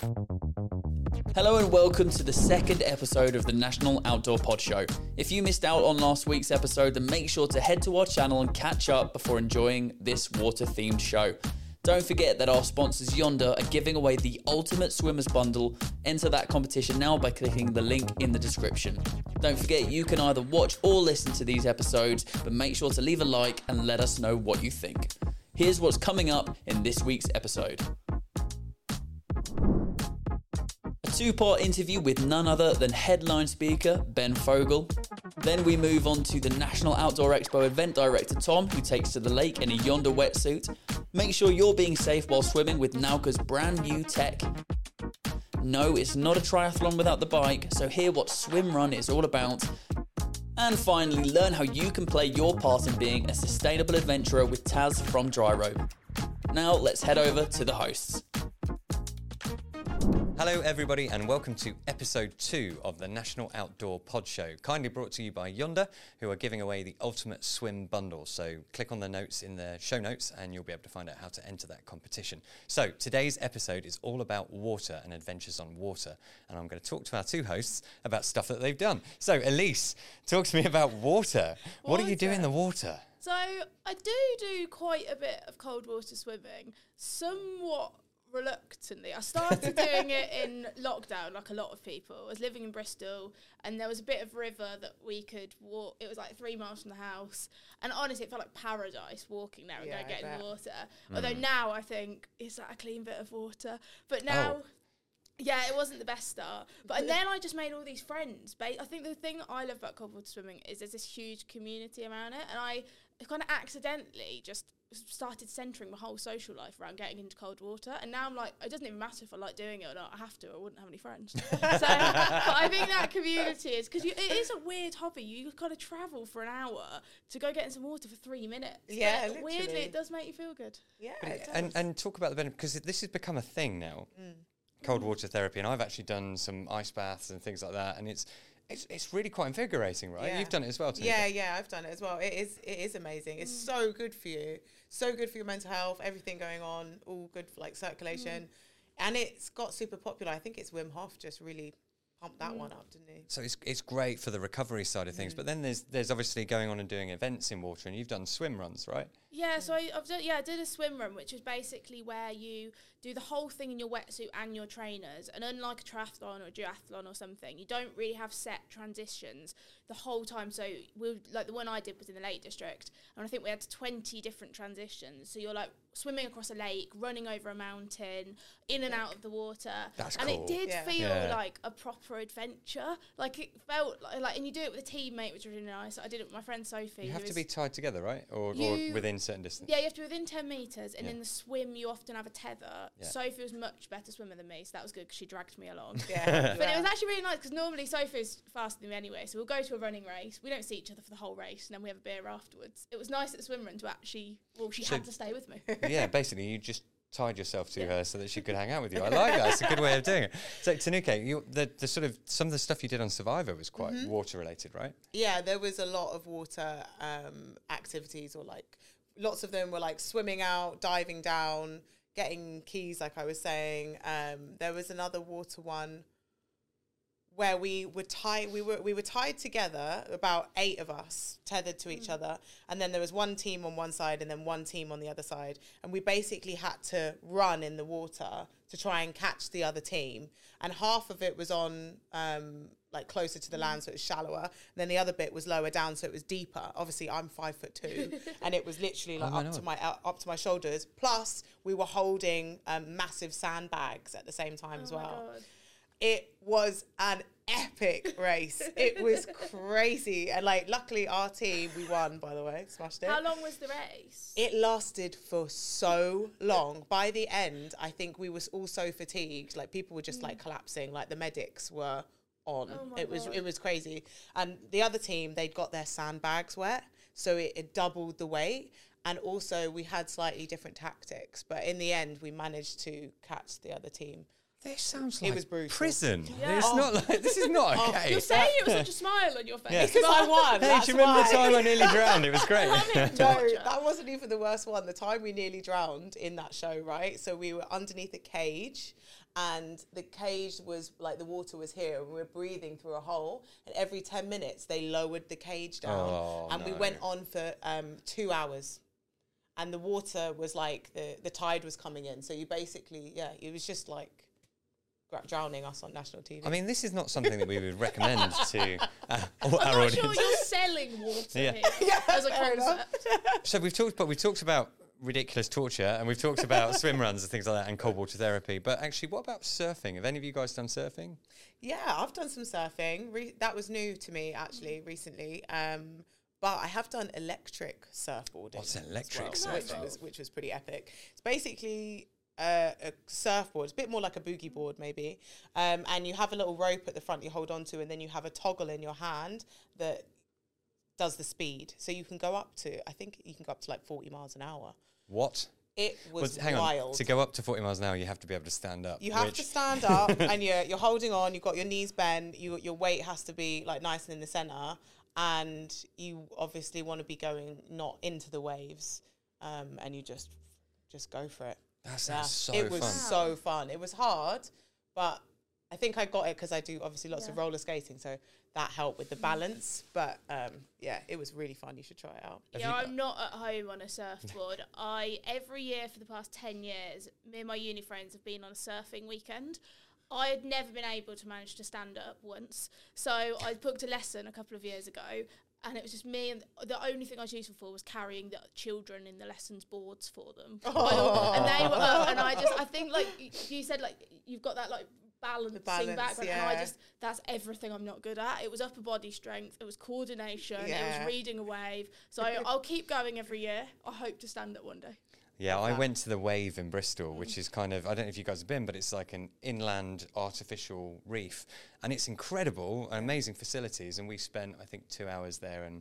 Hello and welcome to the second episode of the National Outdoor Pod Show. If you missed out on last week's episode, then make sure to head to our channel and catch up before enjoying this water-themed show. Don't forget that our sponsors Yonder are giving away the Ultimate Swimmers Bundle. Enter that competition now by clicking the link in the description. Don't forget you can either watch or listen to these episodes, but make sure to leave a like and let us know what you think. Here's what's coming up in this week's episode. A two-part interview with none other than headline speaker Ben Fogle. Then we move on to the National Outdoor Expo event director Tom, who takes to the lake in a Yonder wetsuit. Make sure you're being safe while swimming with Nauka's brand new tech. No, it's not a triathlon without the bike, so hear what Swim Run is all about. And finally, learn how you can play your part in being a sustainable adventurer with Taz from Dry Rope. Now let's head over to the hosts. Hello everybody and welcome to episode 2 of the National Outdoor Pod Show, kindly brought to you by Yonder, who are giving away the Ultimate Swim Bundle. So click on the notes in the show notes and you'll be able to find out how to enter that competition. So today's episode is all about water and adventures on water, and I'm going to talk to our two hosts about stuff that they've done. So Elise, talk to me about water. What do you do in the water? So I do quite a bit of cold water swimming, somewhat reluctantly. I started doing it in lockdown, like a lot of people. I was living in Bristol and there was a bit of river that we could walk. It was like 3 miles from the house, and honestly it felt like paradise walking there and going get in the water. Although now I think it's like a clean bit of water, but now yeah, it wasn't the best start. And then I just made all these friends. I think the thing that I love about cold water swimming is there's this huge community around it, and I kind of accidentally just started centering my whole social life around getting into cold water. And now I'm like, it doesn't even matter if I like doing it or not. I have to. I wouldn't have any friends. But I think that community is, because it is a weird hobby. You got to travel for an hour to go get in some water for 3 minutes. Yeah, but weirdly, it does make you feel good. Yeah, and talk about the benefit, because this has become a thing now. Cold water therapy, and I've actually done some ice baths and things like that, and it's really quite invigorating, right? Yeah. You've done it as well, too. Yeah, I've done it as well. It is amazing. It's so good for you, so good for your mental health, everything going on, all good for like circulation, and it's got super popular. I think it's Wim Hof just really pumped that one up, didn't he? So it's great for the recovery side of things, but then there's obviously going on and doing events in water, and you've done swim runs, right? Yeah, so I did a swim run, which is basically where you do the whole thing in your wetsuit and your trainers. And unlike a triathlon or a duathlon or something, you don't really have set transitions the whole time. So like the one I did was in the Lake District, and I think we had 20 different transitions. So you're like swimming across a lake, running over a mountain, in and out of the water. That's and cool. it did feel like a proper adventure. Like it felt like, and you do it with a teammate, which was really nice. I did it with my friend Sophie. You have to be tied together, right? Or within certain distance? Yeah, you have to be within 10 metres, and in the swim you often have a tether. Yeah. Sophie was much better swimmer than me, so that was good because she dragged me along. But it was actually really nice because normally Sophie's faster than me anyway, so we'll go to a running race. We don't see each other for the whole race, and then we have a beer afterwards. It was nice at the swim run to actually, she had to stay with me. Yeah, basically you just tied yourself to her so that she could hang out with you. I like that. It's a good way of doing it. So Tanuka, the sort of some of the stuff you did on Survivor was quite water related, right? Yeah, there was a lot of water activities, or like lots of them were like swimming out, diving down, getting keys, like I was saying. There was another water one where we were tied together, about 8 of us tethered to each other, and then there was one team on one side and then one team on the other side, and we basically had to run in the water to try and catch the other team, and half of it was on like closer to the land, so it was shallower, and then the other bit was lower down, so it was deeper. Obviously I'm 5'2", and it was literally like up to my shoulders, plus we were holding massive sandbags at the same time as well. God. It was an epic race. It was crazy. And like, luckily our team, we won, by the way, smashed it. How long was the race? It lasted for so long. By the end, I think we were all so fatigued. Like, people were just like collapsing. Like, the medics were on. It was crazy. And the other team, they'd got their sandbags wet, so it doubled the weight. And also we had slightly different tactics, but in the end we managed to catch the other team. This sounds like it was brutal. Prison. Yeah. It's not like, this is not okay. You're saying it with such a smile on your face. It's because I won. Hey, do you remember the time I nearly drowned? It was great. No, that wasn't even the worst one. The time we nearly drowned in that show, right? So we were underneath a cage, and the cage was like, the water was here and we were breathing through a hole, and every 10 minutes they lowered the cage down, and we went on for 2 hours, and the water was like, the tide was coming in, so you basically, it was just like drowning us on national TV. I mean, this is not something that we would recommend to I'm our not audience. sure you're selling water Yeah. here as a concept. So we've talked about ridiculous torture, and we've talked about swim runs and things like that, and cold water therapy. But actually, what about surfing? Have any of you guys done surfing? Yeah, I've done some surfing. That was new to me actually recently. But I have done electric surfboarding. What's electric as well, surfboard? which was pretty epic. It's basically a surfboard. It's a bit more like a boogie board maybe. And you have a little rope at the front you hold on to, and then you have a toggle in your hand that does the speed. So you can go up to, I think you can go up to like 40 miles an hour. What? It was hang wild. on. To go up to 40 miles an hour, you have to be able to stand up. You have to stand up, and you're holding on. You've got your knees bent. Your weight has to be like nice and in the center, and you obviously want to be going not into the waves, and you just go for it. That sounds so It was fun. so fun. It was hard, but I think I got it because I do obviously lots of roller skating, so that helped with the balance. But it was really fun. You should try it out. Yeah, I'm not at home on a surfboard. Every year for the past 10 years, me and my uni friends have been on a surfing weekend. I had never been able to manage to stand up once, so I booked a lesson a couple of years ago, and it was just me, and the only thing I was useful for was carrying the children in the lessons boards for them. And they were up, and I think like you said, like you've got that like balancing background, and that's everything I'm not good at. It was upper body strength, it was coordination, it was reading a wave. So I'll keep going every year. I hope to stand up one day. Yeah, I went to the Wave in Bristol, which is kind of, I don't know if you guys have been, but it's like an inland artificial reef. And it's incredible, amazing facilities. And we spent, I think, 2 hours there. And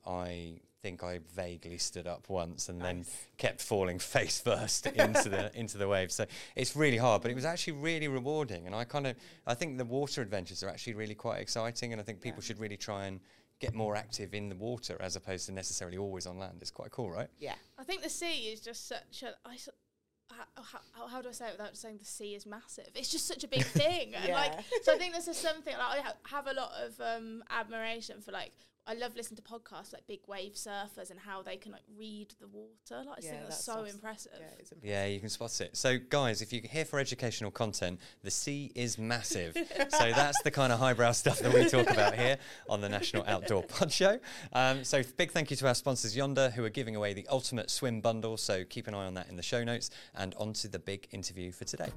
I think I vaguely stood up once and then kept falling face first into the wave. So it's really hard, but it was actually really rewarding. And I think the water adventures are actually really quite exciting. And I think people should really try and get more active in the water as opposed to necessarily always on land. It's quite cool, right? Yeah. I think the sea is just such a... how do I say it without saying the sea is massive? It's just such a big thing. And so I think this is something, like, I have a lot of admiration for, like, I love listening to podcasts like big wave surfers and how they can like read the water. Like, I think that's so impressive. Yeah, it's impressive. Yeah, you can spot it. So, guys, if you're here for educational content, the sea is massive. So that's the kind of highbrow stuff that we talk about here on the National Outdoor Pod Show. So big thank you to our sponsors Yonder, who are giving away the Ultimate Swim Bundle. So keep an eye on that in the show notes, and on to the big interview for today.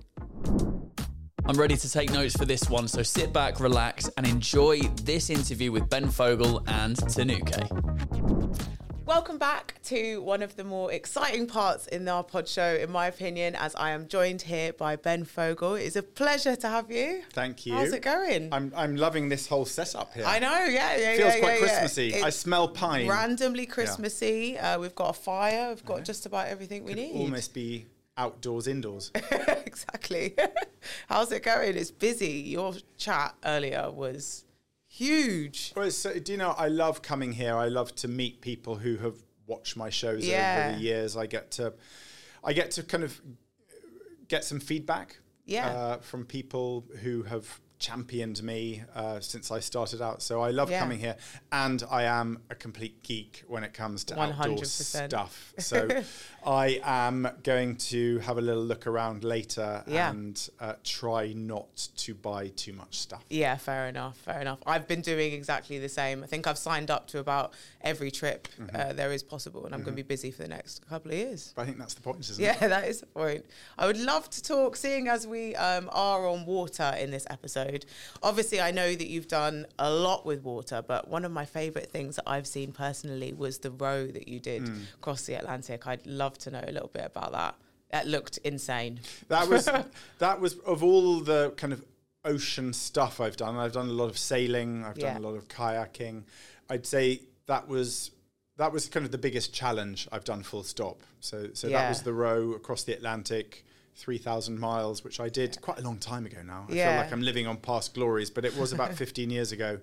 I'm ready to take notes for this one, so sit back, relax, and enjoy this interview with Ben Fogle and Tanuke. Welcome back to one of the more exciting parts in our pod show, in my opinion, as I am joined here by Ben Fogle. It's a pleasure to have you. Thank you. How's it going? I'm loving this whole setup here. I know, Feels quite Christmassy. I smell pine. Randomly Christmassy. We've got a fire. We've got just about everything we need. Almost be outdoors, indoors. Exactly. How's it going? It's busy. Your chat earlier was huge. Well, do you know, I love coming here. I love to meet people who have watched my shows over the years. I get to kind of get some feedback from people who have championed me since I started out. So I love coming here, and I am a complete geek when it comes to 100%. Outdoor stuff. So I am going to have a little look around later and try not to buy too much stuff. Yeah, fair enough. I've been doing exactly the same. I think I've signed up to about every trip there is possible, and I'm going to be busy for the next couple of years. But I think that's the point, isn't it? Yeah, that is the point. I would love to talk, seeing as we are on water in this episode. Obviously, I know that you've done a lot with water, but one of my favourite things that I've seen personally was the row that you did across the Atlantic. I'd love to know a little bit about that. That looked insane. That was of all the kind of ocean stuff I've done. I've done a lot of sailing. I've done a lot of kayaking. I'd say that was kind of the biggest challenge I've done, full stop. So that was the row across the Atlantic, 3,000 miles, which I did quite a long time ago now. I feel like I'm living on past glories, but it was about 15 years ago.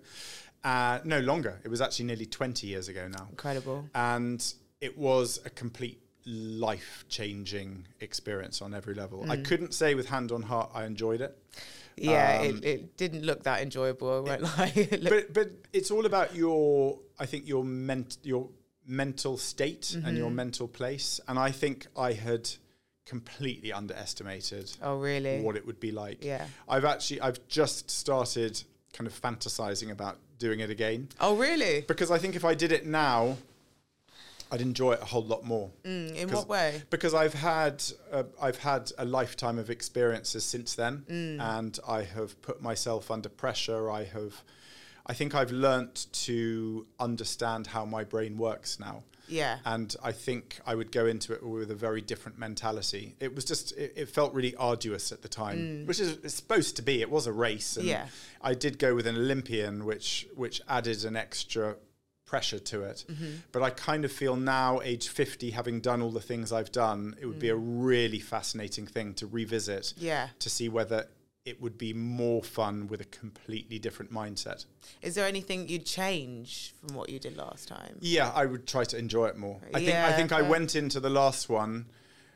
No, longer. It was actually nearly 20 years ago now. Incredible. And it was a complete life-changing experience on every level. I couldn't say with hand on heart I enjoyed it. Yeah, it didn't look that enjoyable, I won't lie. But it's all about your mental state and your mental place. And I think I had completely underestimated what it would be like. Yeah. I've just started kind of fantasizing about doing it again. Oh, really? Because I think if I did it now, I'd enjoy it a whole lot more. In what way? Because I've had a lifetime of experiences since then, and I have put myself under pressure. I think I've learnt to understand how my brain works now. Yeah. And I think I would go into it with a very different mentality. It was just, it felt really arduous at the time, which is it's supposed to be. It was a race. And I did go with an Olympian, which added an extra pressure to it. But I kind of feel now, age 50, having done all the things I've done, it would be a really fascinating thing to revisit, to see whether it would be more fun with a completely different mindset. Is there anything you'd change from what you did last time? Yeah, I would try to enjoy it more. I think I went into the last one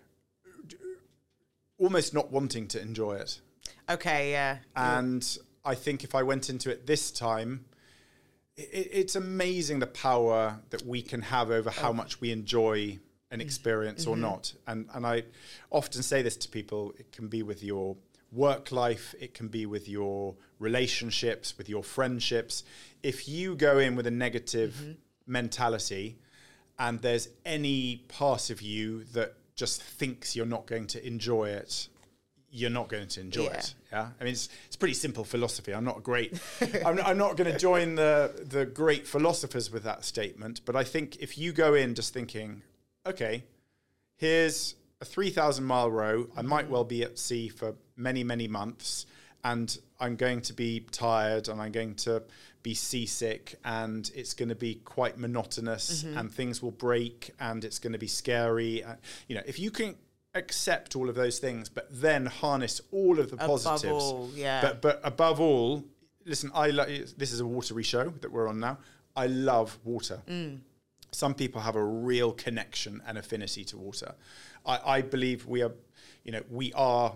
almost not wanting to enjoy it. Okay, yeah. And I think if I went into it this time, it's amazing the power that we can have over how much we enjoy an experience or not. And I often say this to people, it can be with your work life, it can be with your relationships, with your friendships. If you go in with a negative mentality and there's any part of you that just thinks you're not going to enjoy it, you're not going to enjoy it. Yeah, I mean it's pretty simple philosophy. I'm not great. I'm not going to join the great philosophers with that statement. But I think if you go in just thinking, okay, here's a 3,000-mile row. I might well be at sea for many, many months, and I'm going to be tired, and I'm going to be seasick, and it's going to be quite monotonous, and things will break, and it's going to be scary. If you can accept all of those things, but then harness all of the positives. Above all, But above all, listen, this is a watery show that we're on now. I love water. Some people have a real connection and affinity to water. I believe we are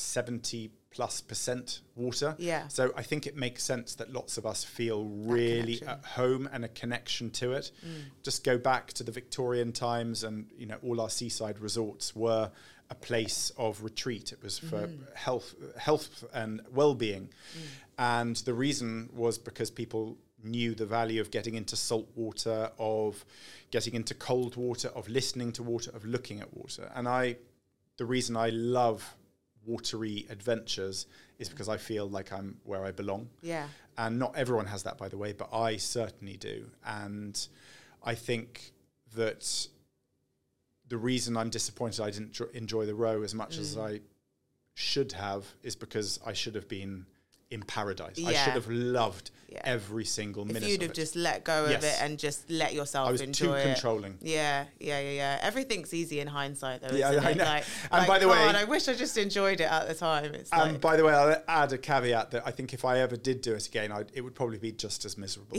70+% water. Yeah. So I think it makes sense that lots of us feel really at home and a connection to it. Just go back to the Victorian times, and all our seaside resorts were a place of retreat. It was for health and well-being. And the reason was because people knew the value of getting into salt water, of getting into cold water, of listening to water, of looking at water. And the reason I love watery adventures is because I feel like I'm where I belong. Yeah. And not everyone has that, by the way, but I certainly do. And I think that the reason I'm disappointed I didn't enjoy the row as much as I should have is because I should have been in paradise. I should have loved every single minute of it. If you'd have just let go of it and just let yourself enjoy it. I was too controlling. Yeah. Everything's easy in hindsight, though, isn't it? I know. And by the way, I wish I just enjoyed it at the time. By the way, I'll add a caveat that I think if I ever did do it again, it would probably be just as miserable.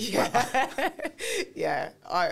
Yeah.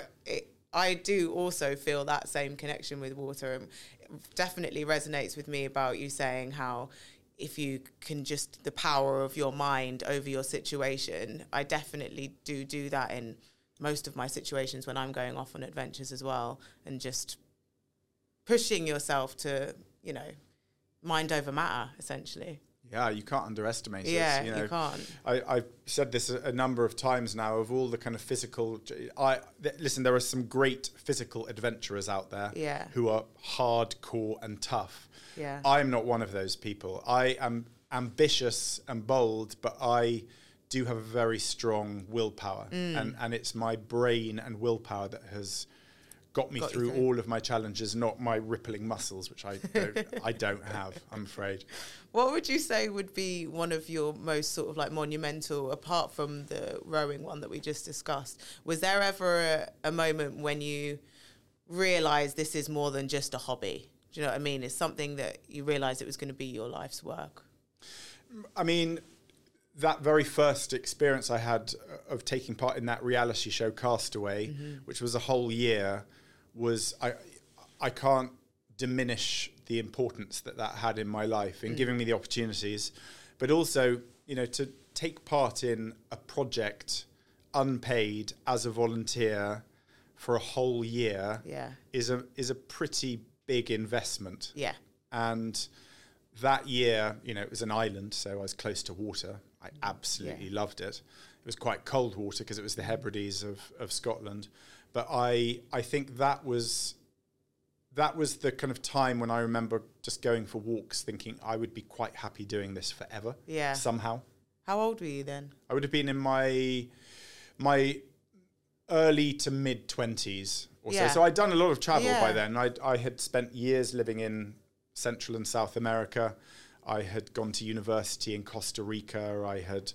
I do also feel that same connection with water, and it definitely resonates with me about you saying how if you can just the power of your mind over your situation. I definitely do that in most of my situations when I'm going off on adventures as well, and just pushing yourself to, mind over matter, essentially. Yeah, you can't underestimate it. Yeah, you can't. I've said this a number of times now, of all the kind of physical... listen, there are some great physical adventurers out there who are hardcore and tough. Yeah. I'm not one of those people. I am ambitious and bold, but I do have a very strong willpower. And it's my brain and willpower that has got me through all of my challenges, not my rippling muscles, which I don't have, I'm afraid. What would you say would be one of your most sort of like monumental, apart from the rowing one that we just discussed? Was there ever a moment when you realised this is more than just a hobby? Do you know what I mean? It's something that you realised it was going to be your life's work. I mean, that very first experience I had of taking part in that reality show Castaway, which was a whole year, was I can't diminish the importance that had in my life in giving me the opportunities, but also, you know, to take part in a project unpaid as a volunteer for a whole year is a pretty big investment. Yeah. And that year, you know, it was an island, so I was close to water. I absolutely loved it. It was quite cold water because it was the Hebrides of Scotland. But I think that was the kind of time when I remember just going for walks thinking I would be quite happy doing this forever. Yeah. Somehow. How old were you then? I would have been in my early to mid 20s or so. So I'd done a lot of travel by then. I had spent years living in Central and South America. I had gone to university in Costa Rica. I had...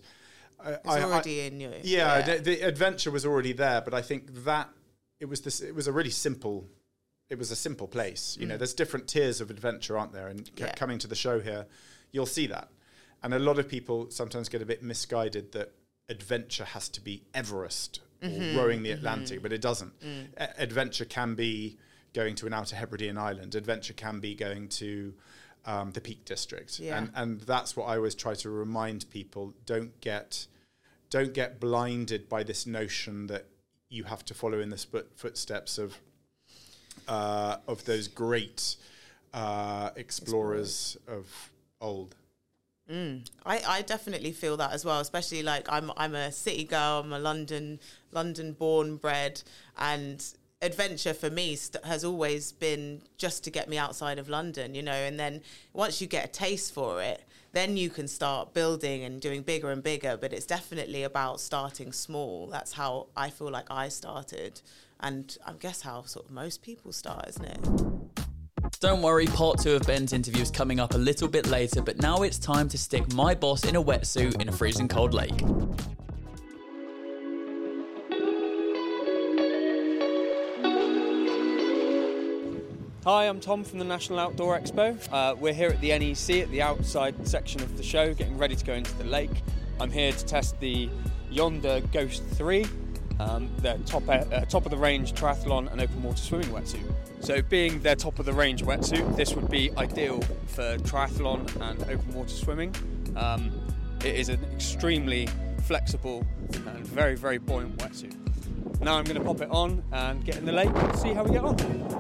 the adventure was already there, but I think that it was a simple place. You know, there's different tiers of adventure, aren't there? And coming to the show here, you'll see that. And a lot of people sometimes get a bit misguided that adventure has to be Everest or rowing the Atlantic, but it doesn't. Adventure can be going to an Outer Hebridean island. Adventure can be going to the Peak District. Yeah. And that's what I always try to remind people. Don't get blinded by this notion that you have to follow in the footsteps of those great explorers of old. I definitely feel that as well, especially like I'm a city girl. I'm a London born, bred, and adventure for me has always been just to get me outside of London, you know. And then once you get a taste for it, then you can start building and doing bigger and bigger. But it's definitely about starting small. That's how I feel like I started, and I guess how sort of most people start, isn't it? Don't worry, part 2 of Ben's interview is coming up a little bit later, but now it's time to stick my boss in a wetsuit in a freezing cold lake. Hi, I'm Tom from the National Outdoor Expo. We're here at the NEC at the outside section of the show, getting ready to go into the lake. I'm here to test the Yonder Ghost 3, their top of the range triathlon and open water swimming wetsuit. So being their top of the range wetsuit, this would be ideal for triathlon and open water swimming. It is an extremely flexible and very, very buoyant wetsuit. Now I'm going to pop it on and get in the lake and see how we get on.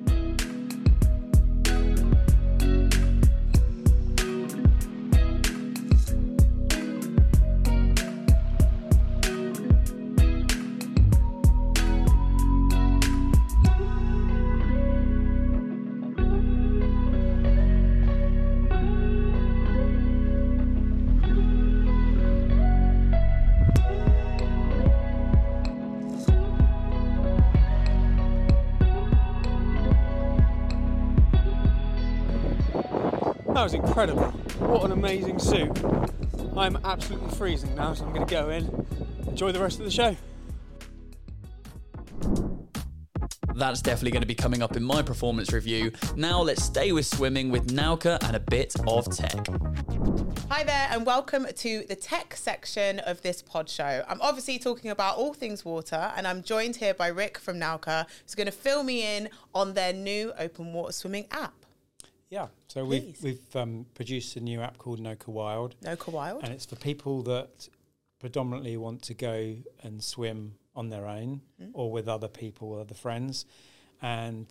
That was incredible. What an amazing suit. I'm absolutely freezing now, so I'm going to go in, enjoy the rest of the show. That's definitely going to be coming up in my performance review. Now let's stay with swimming with Nauka and a bit of tech. Hi there and welcome to the tech section of this pod show. I'm obviously talking about all things water, and I'm joined here by Rick from Nauka, who's going to fill me in on their new open water swimming app. Yeah, so we've produced a new app called Nauka Wild. Nauka Wild. And it's for people that predominantly want to go and swim on their own or with other people or other friends. And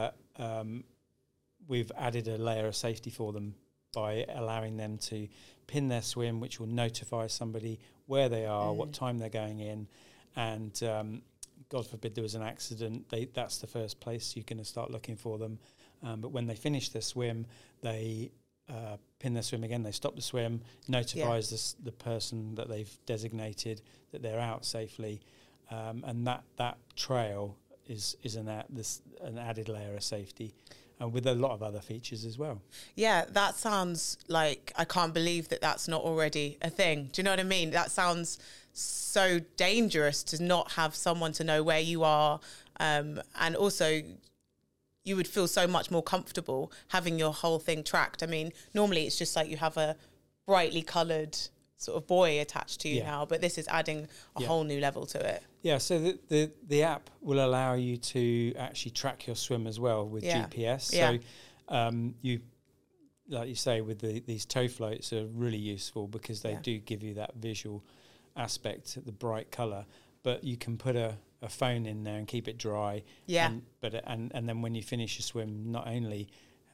we've added a layer of safety for them by allowing them to pin their swim, which will notify somebody where they are, what time they're going in. And God forbid there was an accident, that's the first place you're going to start looking for them. But when they finish their swim, they pin their swim again, they stop the swim, notifies the person that they've designated that they're out safely. And that trail is an added layer of safety, and with a lot of other features as well. Yeah, that sounds like, I can't believe that that's not already a thing. Do you know what I mean? That sounds so dangerous to not have someone to know where you are. And also, you would feel so much more comfortable having your whole thing tracked. I mean, normally it's just like you have a brightly coloured sort of buoy attached to you now, but this is adding a whole new level to it. Yeah, so the app will allow you to actually track your swim as well with GPS. Yeah. So you, like you say, with these tow floats are really useful because they do give you that visual aspect, the bright colour, but you can put a phone in there and keep it dry. Yeah. And then when you finish your swim, not only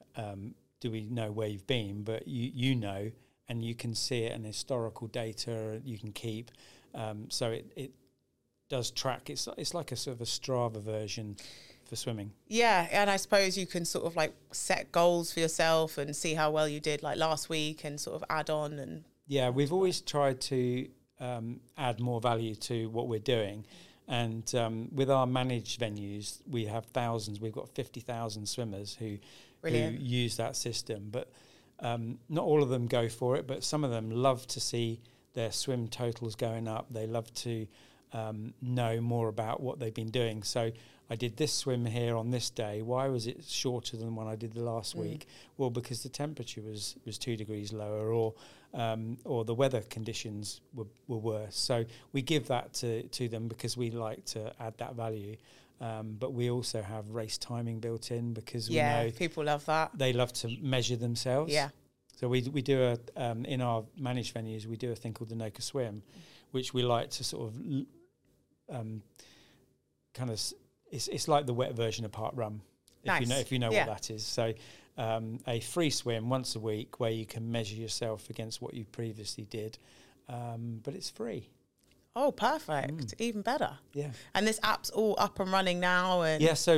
do we know where you've been, but you know, and you can see it, and historical data you can keep. So it does track. It's like a sort of a Strava version for swimming. Yeah, and I suppose you can sort of like set goals for yourself and see how well you did like last week and sort of add on. And yeah, we've always tried to add more value to what we're doing. And with our managed venues, we have thousands. We've got 50,000 swimmers who use that system. But not all of them go for it, but some of them love to see their swim totals going up. They love to know more about what they've been doing. So I did this swim here on this day. Why was it shorter than when I did the last week? Well, because the temperature was 2 degrees lower, or the weather conditions were worse. So we give that to them because we like to add that value. But we also have race timing built in because we know people love that. They love to measure themselves. Yeah. So we do in our managed venues, we do a thing called the Noka Swim, which we like to sort of kind of, it's like the wet version of Park Run, if you know what that is. So a free swim once a week where you can measure yourself against what you previously did, but it's free. Oh, perfect! Even better. Yeah. And this app's all up and running now. And So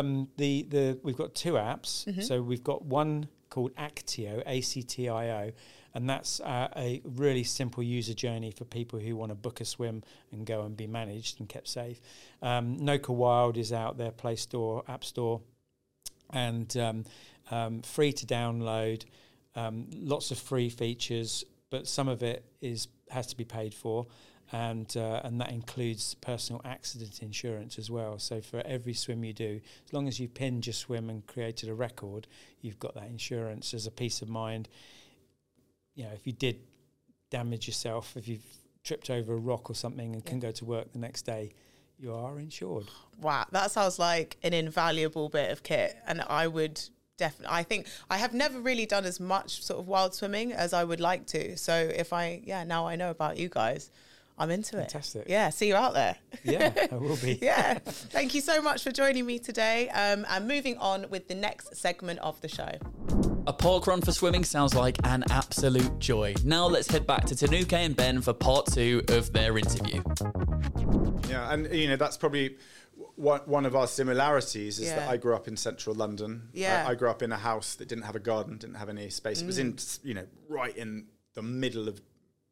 we've got 2 apps. So we've got one called Actio, ACTIO, and that's a really simple user journey for people who want to book a swim and go and be managed and kept safe. Noka Wild is out there, Play Store, App Store, and free to download. Lots of free features, but some of it has to be paid for. And that includes personal accident insurance as well. So for every swim you do, as long as you've pinned your swim and created a record, you've got that insurance as a peace of mind. You know, if you did damage yourself, if you've tripped over a rock or something and can go to work the next day, you are insured. Wow, that sounds like an invaluable bit of kit. And I would definitely, I think I have never really done as much sort of wild swimming as I would like to. So now I know about you guys. I'm into it. Fantastic. Yeah, see you out there. Yeah, I will be. Yeah. Thank you so much for joining me today. And moving on with the next segment of the show. A park run for swimming sounds like an absolute joy. Now let's head back to Tanuke and Ben for part 2 of their interview. Yeah, and that's probably one of our similarities is that I grew up in central London. Yeah. I grew up in a house that didn't have a garden, didn't have any space. It was in, right in the middle of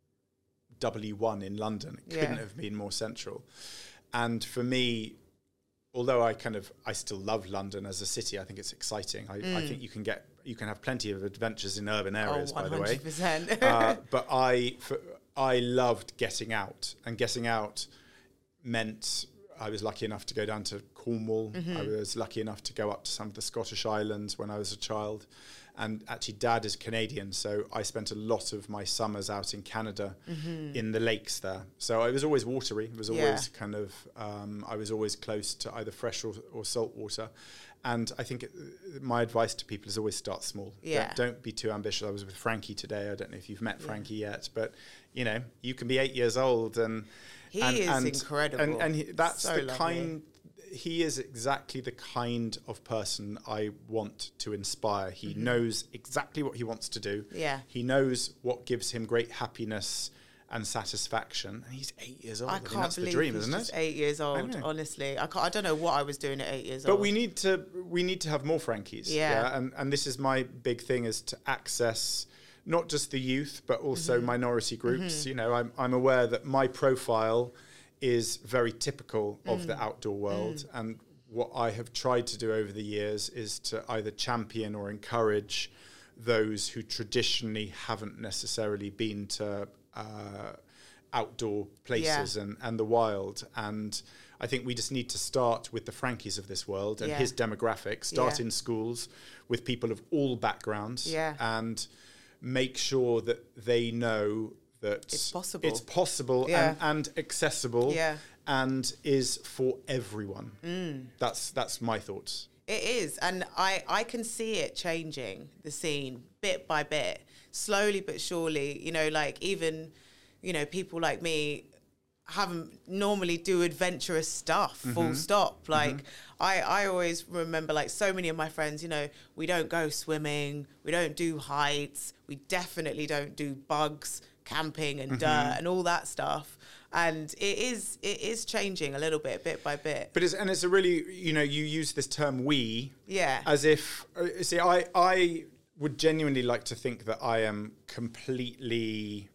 W1 in London. It couldn't have been more central. And for me, although I still love London as a city, I think it's exciting. I think you can have plenty of adventures in urban areas, by the way. 100%. But I loved getting out, and getting out meant I was lucky enough to go down to Cornwall. I was lucky enough to go up to some of the Scottish Islands when I was a child. And actually, Dad is Canadian, so I spent a lot of my summers out in Canada in the lakes there. So it was always watery. It was always I was always close to either fresh or salt water. And I think my advice to people is always start small. Yeah. Don't be too ambitious. I was with Frankie today. I don't know if you've met Frankie yet, but, you can be 8 years old and... He is incredible. And that's so the lovely. kind... He is exactly the kind of person I want to inspire. He knows exactly what he wants to do. Yeah. He knows what gives him great happiness and satisfaction. And he's 8 years old. I can't that's believe the dream, he's isn't just it? 8 years old, honestly. I don't know what I was doing at 8 years old. But we need to have more Frankies. Yeah. And this is my big thing, is to access not just the youth, but also minority groups. I'm aware that my profile is very typical of the outdoor world. And what I have tried to do over the years is to either champion or encourage those who traditionally haven't necessarily been to outdoor places and the wild. And I think we just need to start with the Frankies of this world and his demographic, start in schools with people of all backgrounds and make sure that they know that it's possible, and accessible, and is for everyone. That's my thoughts. It is, and I can see it changing the scene bit by bit, slowly but surely. You know, like even, you know, people like me haven't normally do adventurous stuff, full stop. Like I always remember, like, so many of my friends, you know, we don't go swimming, we don't do heights, we definitely don't do bugs, camping and dirt and all that stuff. And it is changing a little bit by bit. But it's a really, you know, you use this term "we," as if, see, I would genuinely like to think that I am completely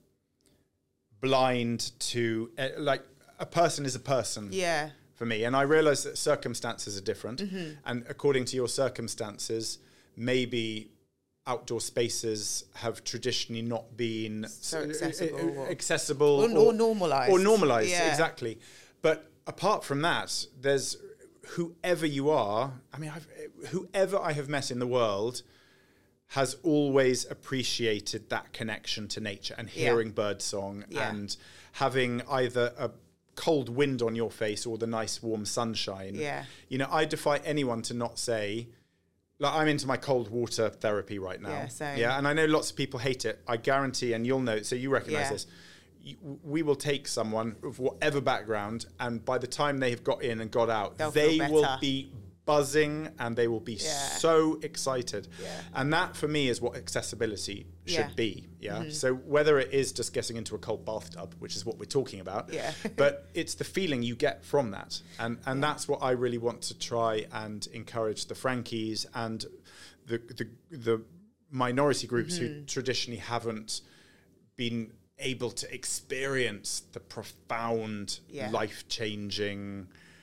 blind to, like, a person is a person. For me, and I realise that circumstances are different, and according to your circumstances, maybe outdoor spaces have traditionally not been so accessible or normalised. Exactly. But apart from that, there's whoever you are. I mean, whoever I have met in the world has always appreciated that connection to nature and hearing birdsong and having either a cold wind on your face or the nice warm sunshine. You know, I defy anyone to not say, like, I'm into my cold water therapy right now. And I know lots of people hate it. I guarantee, and you'll know, so you recognise this, we will take someone of whatever background, and by the time they have got in and got out, they will be buzzing and they will be so excited. And that, for me, is what accessibility should be. So whether it is just getting into a cold bathtub, which is what we're talking about, but it's the feeling you get from that. And that's what I really want to try and encourage the Frankies and the minority groups who traditionally haven't been able to experience the profound, life-changing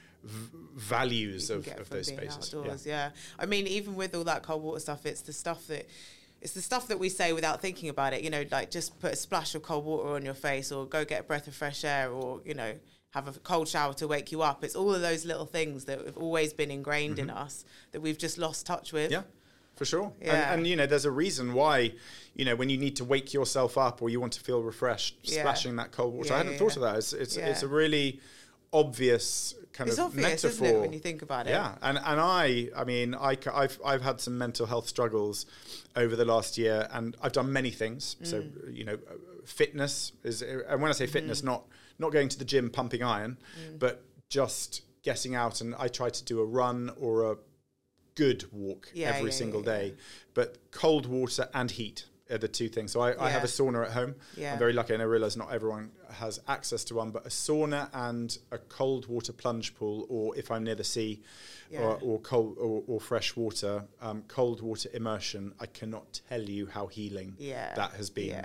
values of those spaces. Outdoors, I mean, even with all that cold water stuff, it's the stuff that we say without thinking about it. You know, like, just put a splash of cold water on your face, or go get a breath of fresh air, or, you know, have a cold shower to wake you up. It's all of those little things that have always been ingrained in us that we've just lost touch with. For sure. And, you know, there's a reason why, you know, when you need to wake yourself up or you want to feel refreshed, splashing that cold water. I hadn't thought of that. It's a really obvious kind of obvious, metaphor, isn't it, when you think about it? And I mean, I've had some mental health struggles over the last year, and I've done many things. So, you know, fitness is, and when I say fitness, not going to the gym pumping iron, but just getting out, and I try to do a run or a good walk every single day. But cold water and heat are the two things. So I have a sauna at home. I'm very lucky, and I realise not everyone has access to one, but a sauna and a cold water plunge pool, or if I'm near the sea, or cold or fresh water, cold water immersion. I cannot tell you how healing that has been.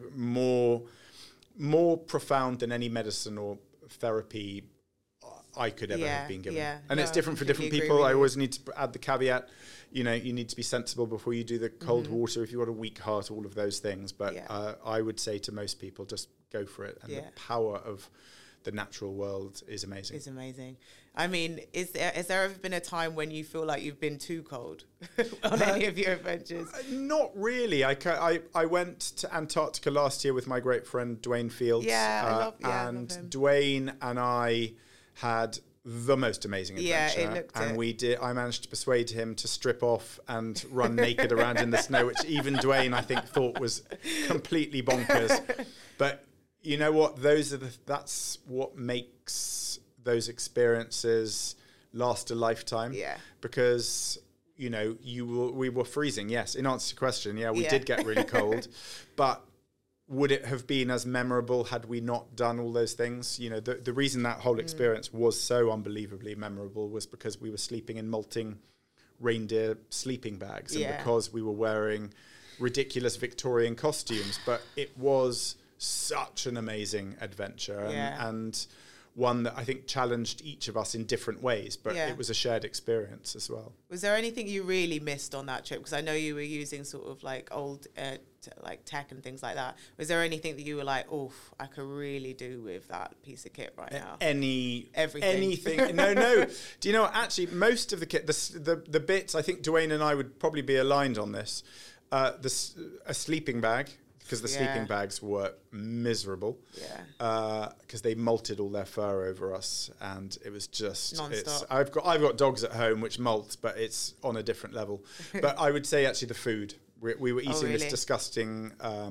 More profound than any medicine or therapy I could ever have been given. And it's different for different people. I always need to add the caveat, you know, you need to be sensible before you do the cold water, if you've got a weak heart, all of those things. But I would say to most people, just go for it. And the power of the natural world is amazing. It's amazing. I mean, has there ever been a time when you feel like you've been too cold on any of your adventures? Not really. I went to Antarctica last year with my great friend Dwayne Fields. I love him. Dwayne and I had the most amazing adventure, I managed to persuade him to strip off and run naked around in the snow, which even Dwayne, I think, thought was completely bonkers. But you know what? That's what makes those experiences last a lifetime. Because, you know, we were freezing. Yes, in answer to your question, we did get really cold, but would it have been as memorable had we not done all those things? You know, the reason that whole experience was so unbelievably memorable was because we were sleeping in molting reindeer sleeping bags and because we were wearing ridiculous Victorian costumes. But it was such an amazing adventure and one that I think challenged each of us in different ways, but it was a shared experience as well. Was there anything you really missed on that trip? Because I know you were using sort of like old like tech and things like that. Was there anything that you were like, oh, I could really do with that piece of kit right now? Anything. No. Do you know what? Actually, most of the kit, the bits, I think Dwayne and I would probably be aligned on this. A sleeping bag because the sleeping bags were miserable. Yeah. Because they molted all their fur over us, and it was just Non-stop. I've got dogs at home which molt, but it's on a different level. But I would say actually the food. We were eating this disgusting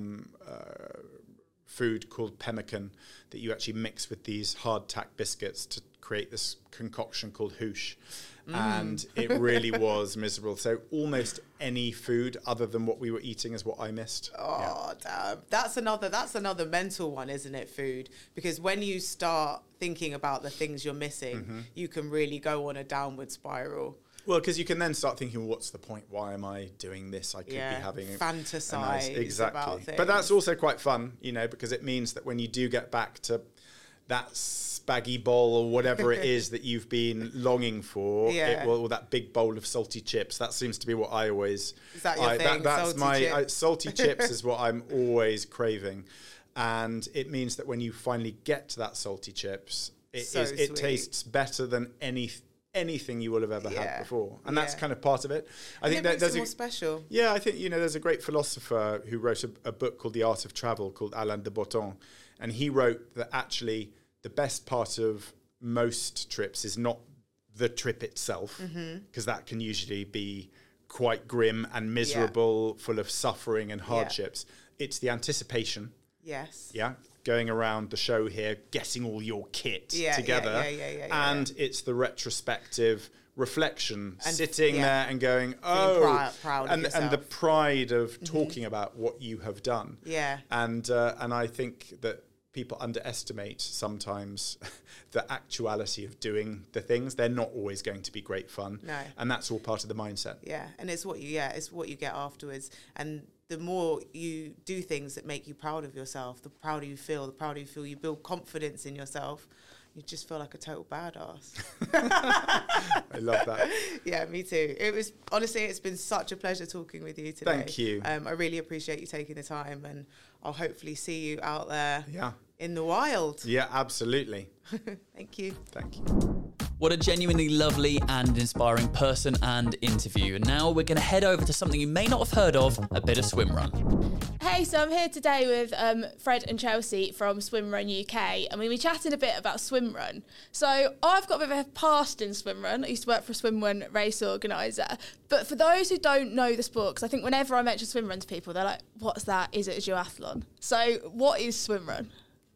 food called pemmican that you actually mix with these hardtack biscuits to create this concoction called hoosh. And it really was miserable. So almost any food other than what we were eating is what I missed. Oh, damn. That's another mental one, isn't it, food? Because when you start thinking about the things you're missing, you can really go on a downward spiral. Well, because you can then start thinking, well, what's the point? Why am I doing this? I could be having fantasize about things. But that's also quite fun, because it means that when you do get back to that spaggy bowl or whatever it is that you've been longing for, or that big bowl of salty chips, that seems to be what I always... Is that your thing? That's salty chips is what I'm always craving. And it means that when you finally get to that salty chips, it tastes better than anything you will have ever had before, and that's kind of part of it. I think that there's more special. Yeah, I think there's a great philosopher who wrote a book called The Art of Travel called Alain de Botton, and he wrote that actually the best part of most trips is not the trip itself, because that can usually be quite grim and miserable, full of suffering and hardships. It's the anticipation. Yes. Yeah. Going around the show here, getting all your kit together. And it's the retrospective reflection, and sitting there and going, proud of yourself. And the pride of talking about what you have done. Yeah. And I think that people underestimate sometimes the actuality of doing the things. They're not always going to be great fun. No. And that's all part of the mindset. Yeah. And it's what you get afterwards. And the more you do things that make you proud of yourself, the prouder you feel, you build confidence in yourself. You just feel like a total badass. I love that. Yeah, me too. It's been such a pleasure talking with you today. Thank you. I really appreciate you taking the time, and I'll hopefully see you out there in the wild. Yeah, absolutely. Thank you. Thank you. What a genuinely lovely and inspiring person and interview. And now we're going to head over to something you may not have heard of, a bit of swim run. Hey, so I'm here today with Fred and Chelsea from Swim Run UK, and we'll be chatting a bit about swim run. So I've got a bit of a past in swim run. I used to work for a swim run race organiser. But for those who don't know the sport, because I think whenever I mention swim run to people, they're like, what's that? Is it a duathlon? So what is swim run?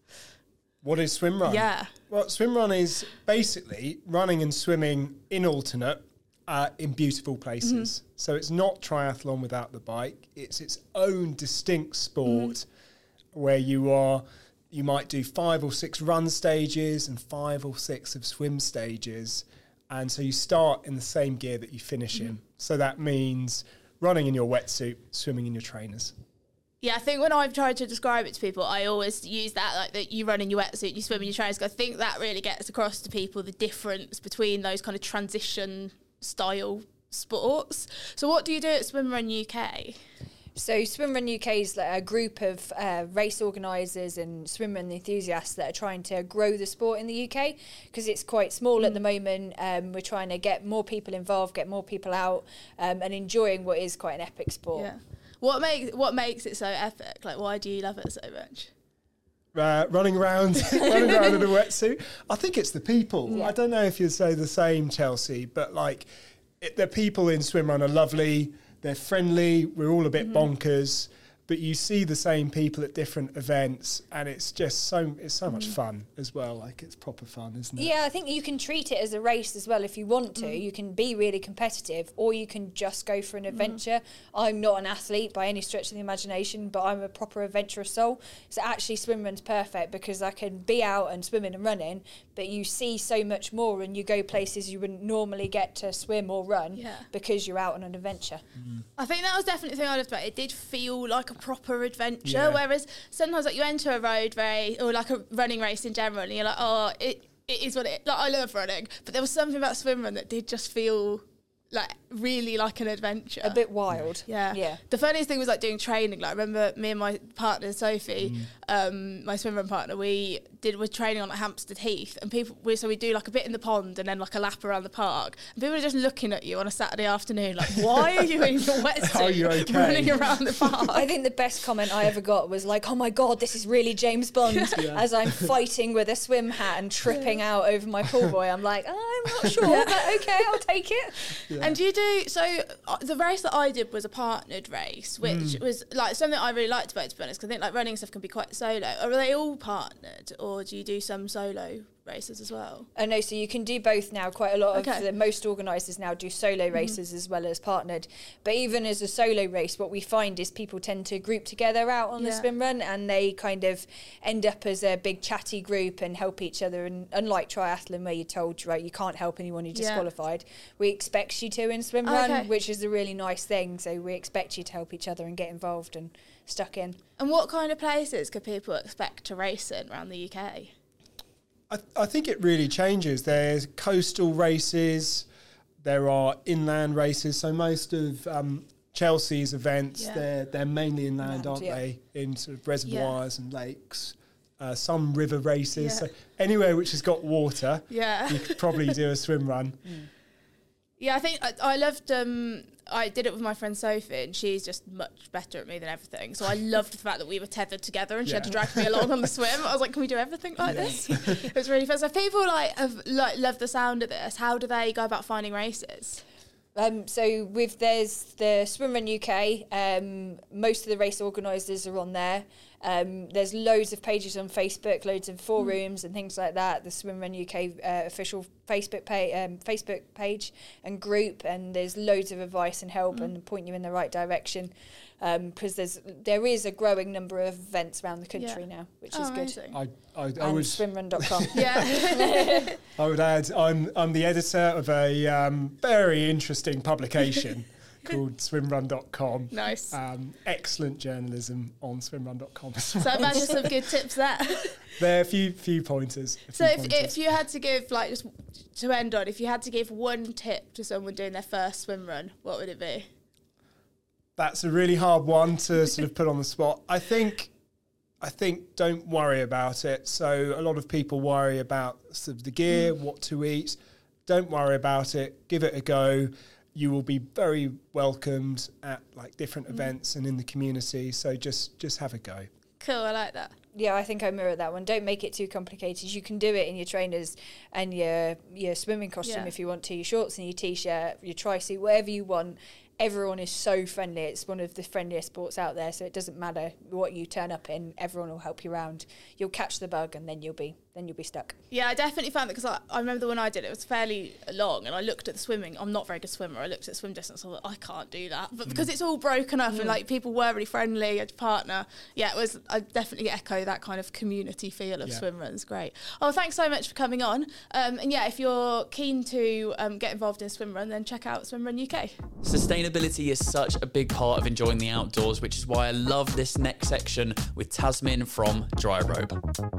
What is swim run? Yeah. Well, swim run is basically running and swimming in alternate in beautiful places. So it's not triathlon without the bike. It's its own distinct sport where you might do 5 or 6 run stages and 5 or 6 of swim stages. And so you start in the same gear that you finish in. So that means running in your wetsuit, swimming in your trainers. Yeah, I think when I've tried to describe it to people, I always use that, like that you run in your wetsuit, you swim in your trainers. I think that really gets across to people the difference between those kind of transition style sports. So what do you do at Swim Run UK? So Swim Run UK is like a group of race organisers and swim run enthusiasts that are trying to grow the sport in the UK because it's quite small at the moment. We're trying to get more people involved, get more people out and enjoying what is quite an epic sport. Yeah. What makes it so epic? Like, why do you love it so much? Running around in a wetsuit. I think it's the people. Yeah. I don't know if you'd say the same, Chelsea, but the people in swim run are lovely. They're friendly. We're all a bit bonkers, but you see the same people at different events, and it's just so much fun as well. Like, it's proper fun, isn't it? Yeah, I think you can treat it as a race as well if you want to. You can be really competitive, or you can just go for an adventure. I'm not an athlete by any stretch of the imagination, but I'm a proper adventurous soul. So actually, swim run's perfect because I can be out and swimming and running, but you see so much more, and you go places you wouldn't normally get to swim or run because you're out on an adventure. I think that was definitely the thing I loved about it. It did feel like a proper adventure, whereas sometimes like you enter a road race or like a running race in general and you're like, oh, it is what it, like I love running, but there was something about swim run that did just feel like really like an adventure. A bit wild. Yeah. The funniest thing was like doing training. Like I remember me and my partner Sophie, my swimrun partner, we're training on like Hampstead Heath, and we do like a bit in the pond and then like a lap around the park. And people are just looking at you on a Saturday afternoon, like, why are you in your wetsuit Are you okay? running around the park? I think the best comment I ever got was like, "Oh my God, this is really James Bond." As I'm fighting with a swim hat and tripping out over my pool boy, I'm like, I'm not sure, but okay, I'll take it. Yeah. And you do, so the race that I did was a partnered race, which was like something I really liked about it, to be honest, because I think like running stuff can be quite solo. Are they all partnered, or do you do some solo races as well? Oh no, so you can do both now. Quite a lot of most organisers now do solo races as well as partnered. But even as a solo race, what we find is people tend to group together out on the swim run, and they kind of end up as a big chatty group and help each other. And unlike triathlon, where you're told, right, you can't help anyone who disqualified, we expect you to in swim run, which is a really nice thing. So we expect you to help each other and get involved and stuck in. And what kind of places could people expect to race in around the UK? I think it really changes. There's coastal races, there are inland races. So most of Chelsea's events, they're mainly inland, aren't they? In sort of reservoirs and lakes. Some river races. So anywhere which has got water, you could probably do a swim run. Yeah, I think I loved. I did it with my friend Sophie, and she's just much better at me than everything. So I loved the fact that we were tethered together, and she had to drag me along on the swim. I was like, "Can we do everything like this?" It was really fun. So if people love the sound of this, how do they go about finding races? So there's the Swimrun UK. Most of the race organisers are on there. There's loads of pages on Facebook, loads of forums and things like that. The Swimrun UK official Facebook page and group, and there's loads of advice and help and point you in the right direction. Because there is a growing number of events around the country now, which is good. I would swimrun.com. I would add, I'm the editor of a very interesting publication called swimrun.com. Nice. Excellent journalism on swimrun.com. So I imagine some good tips there. There are a few pointers. If you had to give, like, just to end on, if you had to give one tip to someone doing their first swim run, what would it be? That's a really hard one to sort of put on the spot. I think don't worry about it. So a lot of people worry about sort of the gear, what to eat. Don't worry about it. Give it a go. You will be very welcomed at like different events and in the community. So just have a go. Cool, I like that. Yeah, I think I mirror that one. Don't make it too complicated. You can do it in your trainers and your swimming costume if you want to, your shorts and your T-shirt, your tri-suit, whatever you want. Everyone is so friendly. It's one of the friendliest sports out there, so it doesn't matter what you turn up in. Everyone will help you around. You'll catch the bug, and then you'll be stuck. Yeah, I definitely found that, because I remember the one I did, it was fairly long, and I looked at the swimming. I'm not a very good swimmer. I looked at swim distance, I thought, I can't do that. But because it's all broken up and like people were really friendly, a partner, I definitely echo that kind of community feel of swim runs. Great. Oh, thanks so much for coming on. And if you're keen to get involved in a swim run, then check out Swimrun UK. Sustainability is such a big part of enjoying the outdoors, which is why I love this next section with Tasmin from Dry Robe.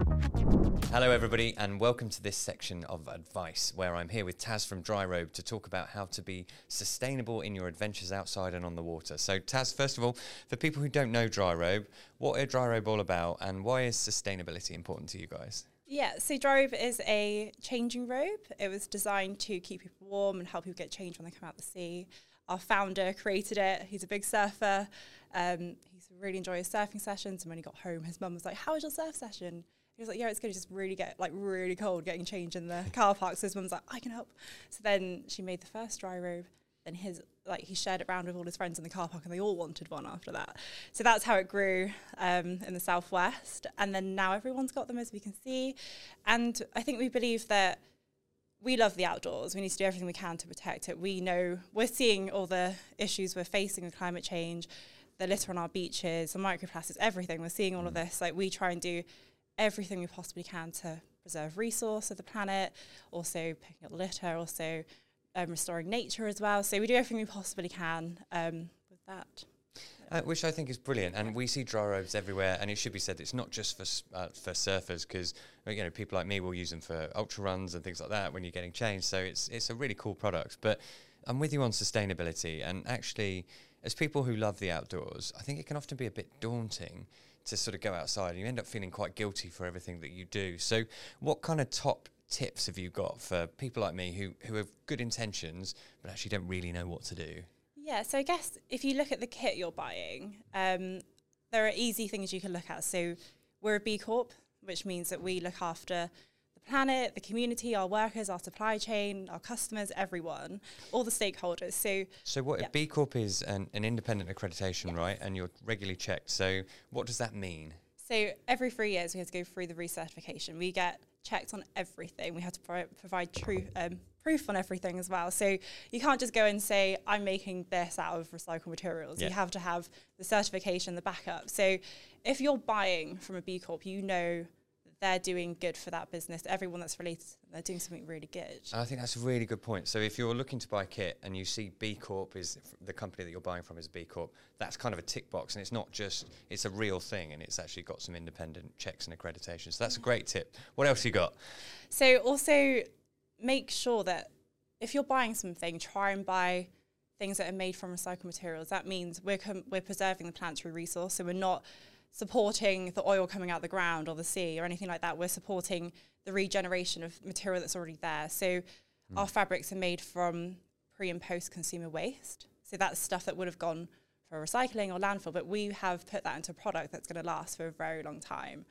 Hello everybody, and welcome to this section of advice, where I'm here with Taz from Dry Robe to talk about how to be sustainable in your adventures outside and on the water. So Taz, first of all, for people who don't know Dry Robe, what is Dry Robe all about, and why is sustainability important to you guys? Yeah, so Dry Robe is a changing robe. It was designed to keep people warm and help people get changed when they come out the sea. Our founder created it. He's a big surfer. He's really enjoyed his surfing sessions, and when he got home, his mum was like, "How was your surf session?" He was like, "Yeah, it's good. Just really get really cold getting changed in the car park." So his mum's like, "I can help." So then she made the first Dry Robe. Then he shared it around with all his friends in the car park, and they all wanted one after that. So that's how it grew in the southwest. And then now everyone's got them, as we can see. And I think we believe that we love the outdoors. We need to do everything we can to protect it. We know we're seeing all the issues we're facing with climate change, the litter on our beaches, the microplastics, everything. We're seeing all of this. Like, we try and do everything we possibly can to preserve resource of the planet, also picking up litter, also restoring nature as well. So we do everything we possibly can with that. Which I think is brilliant, and we see dry robes everywhere. And it should be said, it's not just for surfers, because people like me will use them for ultra runs and things like that when you're getting changed. So it's a really cool product. But I'm with you on sustainability, and actually, as people who love the outdoors, I think it can often be a bit daunting to sort of go outside, and you end up feeling quite guilty for everything that you do. So what kind of top tips have you got for people like me who have good intentions but actually don't really know what to do? Yeah, so I guess if you look at the kit you're buying, there are easy things you can look at. So we're a B Corp, which means that we look after the planet, the community, our workers, our supply chain, our customers, everyone, all the stakeholders. So what a B Corp is an independent accreditation, right? And you're regularly checked. So what does that mean? So every 3 years we have to go through the recertification. We get checked on everything. We have to provide proof on everything as well. So you can't just go and say, I'm making this out of recycled materials. You have to have the certification, the backup. So if you're buying from a B Corp, you know they're doing good for that business. Everyone that's related, they're doing something really good. I think that's a really good point. So if you're looking to buy kit and you see B Corp is the company that you're buying from is B Corp, that's kind of a tick box, and it's not just, it's a real thing, and it's actually got some independent checks and accreditations. So that's a great tip. What else you got? So also make sure that if you're buying something, try and buy things that are made from recycled materials. That means we're preserving the planetary resource, so we're not supporting the oil coming out of the ground or the sea or anything like that. We're supporting the regeneration of material that's already there. So our fabrics are made from pre and post consumer waste. So that's stuff that would have gone for recycling or landfill, but we have put that into a product that's going to last for a very long time.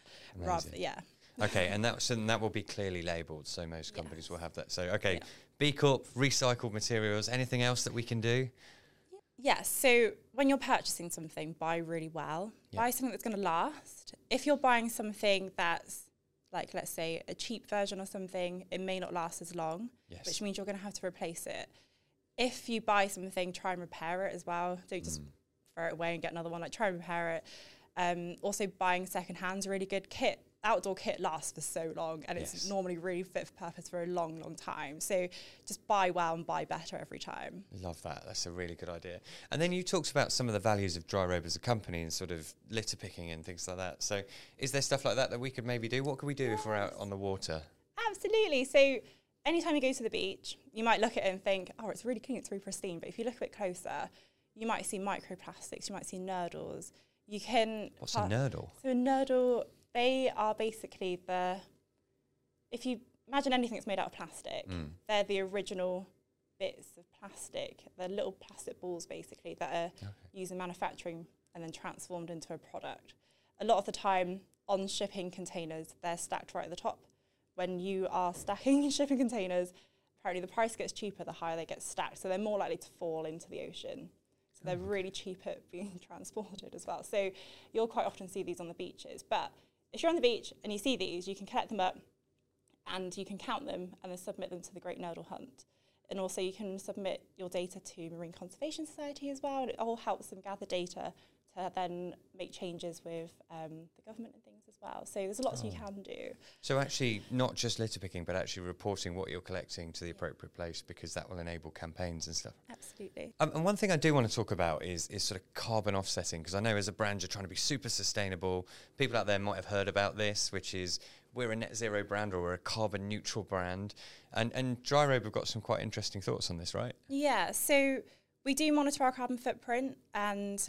Okay, and that will be clearly labelled, so most companies will have that. So, B Corp, recycled materials, anything else that we can do? Yes, so when you're purchasing something, buy really well. Buy something that's going to last. If you're buying something that's, like, let's say, a cheap version or something, it may not last as long, which means you're going to have to replace it. If you buy something, try and repair it as well. Don't just throw it away and get another one. Like, try and repair it. Also, buying second-hand is a really good kit. Outdoor kit lasts for so long, and it's normally really fit for purpose for a long, long time. So just buy well and buy better every time. Love that. That's a really good idea. And then you talked about some of the values of Dry Robe as a company and sort of litter picking and things like that. So is there stuff like that we could maybe do? What could we do if we're out on the water? Absolutely. So anytime you go to the beach, you might look at it and think, oh, it's really clean, it's really pristine. But if you look a bit closer, you might see microplastics, you might see nurdles. You can... What's a nurdle? So a nurdle... They are basically if you imagine anything that's made out of plastic, they're the original bits of plastic. They're little plastic balls, basically, that are used in manufacturing and then transformed into a product. A lot of the time, on shipping containers, they're stacked right at the top. When you are stacking shipping containers, apparently the price gets cheaper the higher they get stacked, so they're more likely to fall into the ocean. So they're really cheap at being transported as well. So you'll quite often see these on the beaches. But if you're on the beach and you see these, you can collect them up and you can count them and then submit them to the Great Nurdle Hunt. And also you can submit your data to Marine Conservation Society as well. And it all helps them gather data to then make changes with the government and things as well. So there's lots you can do. So actually not just litter picking, but actually reporting what you're collecting to the appropriate place, because that will enable campaigns and stuff. Absolutely. And one thing I do want to talk about is sort of carbon offsetting, because I know as a brand you're trying to be super sustainable. People out there might have heard about this, which is we're a net zero brand or we're a carbon neutral brand. And Dry Robe have got some quite interesting thoughts on this, right? Yeah, so we do monitor our carbon footprint, and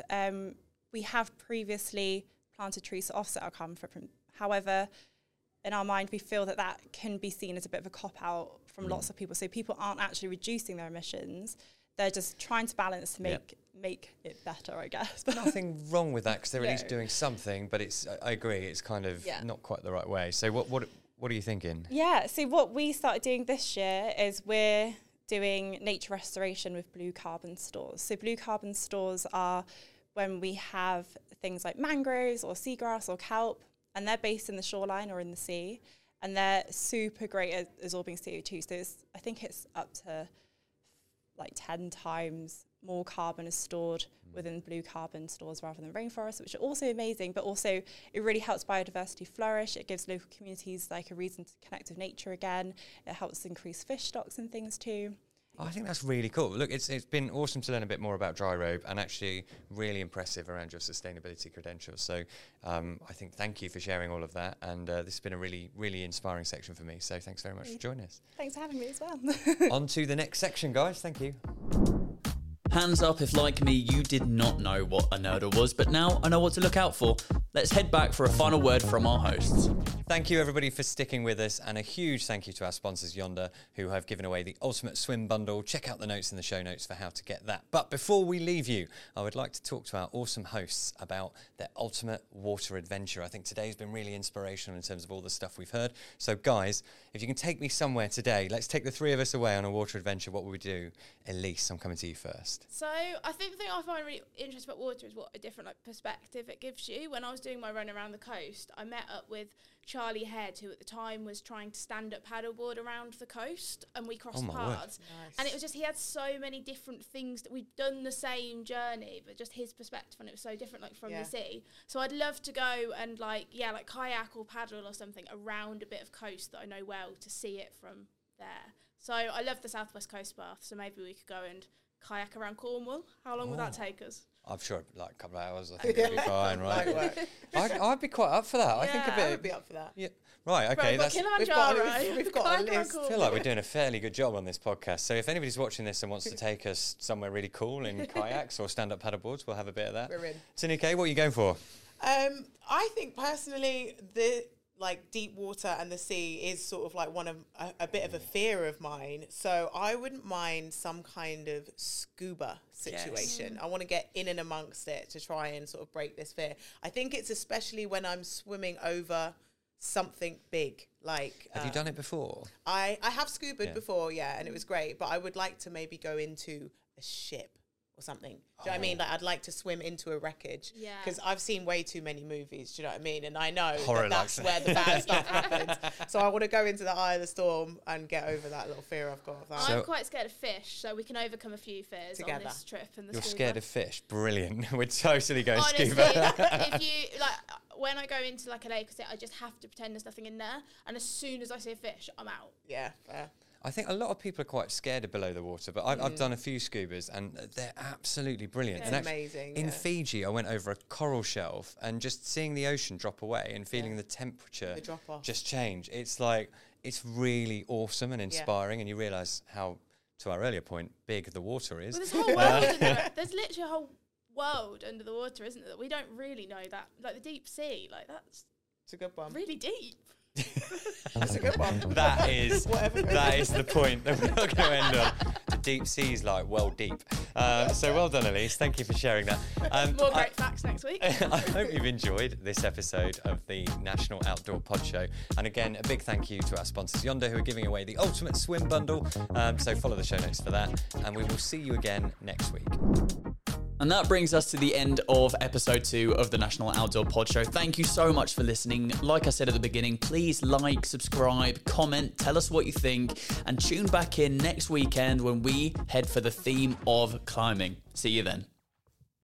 we have previously planted trees to offset our carbon footprint. However, in our mind, we feel that that can be seen as a bit of a cop-out from lots of people. So people aren't actually reducing their emissions. They're just trying to balance to make it better, I guess. Nothing wrong with that, because they're at least doing something, but I agree, it's kind of not quite the right way. So what are you thinking? Yeah, so what we started doing this year is we're doing nature restoration with blue carbon stores. So blue carbon stores are when we have things like mangroves or seagrass or kelp, and they're based in the shoreline or in the sea, and they're super great at absorbing CO2. So I think it's up to like 10 times more carbon is stored within blue carbon stores rather than rainforests, which are also amazing, but also it really helps biodiversity flourish. It gives local communities like a reason to connect with nature again. It helps increase fish stocks and things too. I think that's really cool. Look, it's been awesome to learn a bit more about Dry Robe, and actually really impressive around your sustainability credentials. So I think thank you for sharing all of that, and this has been a really, really inspiring section for me. So thanks very much for joining us. Thanks for having me as well. On to the next section, guys. Thank you. Hands up if, like me, you did not know what a nerdle was, but now I know what to look out for. Let's head back for a final word from our hosts. Thank you, everybody, for sticking with us, and a huge thank you to our sponsors, Yonder, who have given away the Ultimate Swim Bundle. Check out the notes in the show notes for how to get that. But before we leave you, I would like to talk to our awesome hosts about their ultimate water adventure. I think today's been really inspirational in terms of all the stuff we've heard. So, guys, if you can take me somewhere today, let's take the three of us away on a water adventure. What would we do? Elise, I'm coming to you first. So I think the thing I find really interesting about water is what a different perspective it gives you. When I was doing my run around the coast, I met up with Charlie Head, who at the time was trying to stand up paddleboard around the coast, and we crossed paths. Nice. And it was just, he had so many different things that we'd done the same journey, but just his perspective on it was so different, like from the sea. So I'd love to go and like kayak or paddle or something around a bit of coast that I know well to see it from there. So I love the Southwest Coast Path, so maybe we could go and kayak around Cornwall. How long would that take us? I'm sure like a couple of hours. I think it'd be fine, right? I'd be quite up for that. Yeah, I think a bit. I would be up for that. Yeah. Right. Okay. Right, we've got a list. I feel like we're doing a fairly good job on this podcast. So if anybody's watching this and wants to take us somewhere really cool in kayaks or stand-up paddleboards, we'll have a bit of that. We're in. Tineke, what are you going for? I think personally the deep water and the sea is sort of like a bit of a fear of mine. So I wouldn't mind some kind of scuba situation. Yes. I want to get in and amongst it to try and sort of break this fear. I think it's especially when I'm swimming over something big. Have you done it before? I have scubaed before, and it was great. But I would like to maybe go into a ship or something. Do you know what I mean? I'd like to swim into a wreckage. Yeah. Because I've seen way too many movies, do you know what I mean? And I know that's where the bad stuff happens. So I want to go into the eye of the storm and get over that little fear I've got of that. I'm quite scared of fish, so we can overcome a few fears together on this trip. You're scared of fish? Brilliant. We're totally going scuba. If you, when I go into a lake, I just have to pretend there's nothing in there. And as soon as I see a fish, I'm out. Yeah, fair. I think a lot of people are quite scared of below the water, but I've done a few scubas and they're absolutely brilliant. It's amazing. In Fiji, I went over a coral shelf and just seeing the ocean drop away and feeling the temperature just change. It's really awesome and inspiring, and you realise how, to our earlier point, big the water is. Well, there's a whole world in there. There's literally a whole world under the water, isn't there? That we don't really know that. Like the deep sea, it's a good one. Really deep. That's a good one. That is the point that we're not going to end on. The deep sea is well deep. So well done, Elise. Thank you for sharing that. More great facts next week. I hope you've enjoyed this episode of the National Outdoor Pod Show. And again, a big thank you to our sponsors Yonder, who are giving away the Ultimate Swim Bundle. So follow the show notes for that. And we will see you again next week. And that brings us to the end of episode 2 of the National Outdoor Pod Show. Thank you so much for listening. Like I said at the beginning, please like, subscribe, comment, tell us what you think, and tune back in next weekend when we head for the theme of climbing. See you then.